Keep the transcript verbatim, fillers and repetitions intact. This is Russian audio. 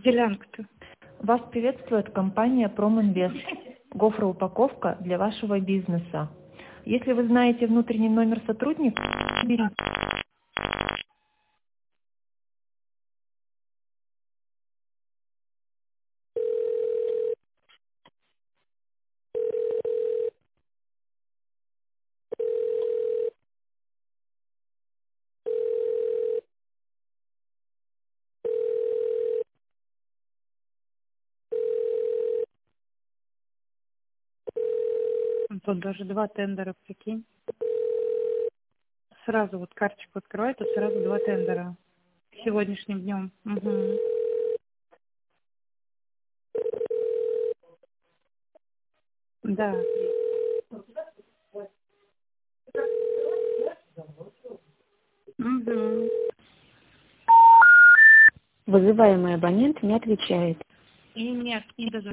Делянка-то. Вас приветствует компания Проминвест. Гофроупаковка для вашего бизнеса. Если вы знаете внутренний номер сотрудника, берите. Тут даже два тендера, прикинь. Сразу вот карточку открывает, тут сразу два тендера. Сегодняшним днем. Угу. Да. Угу. Вызываемый абонент не отвечает. И нет, не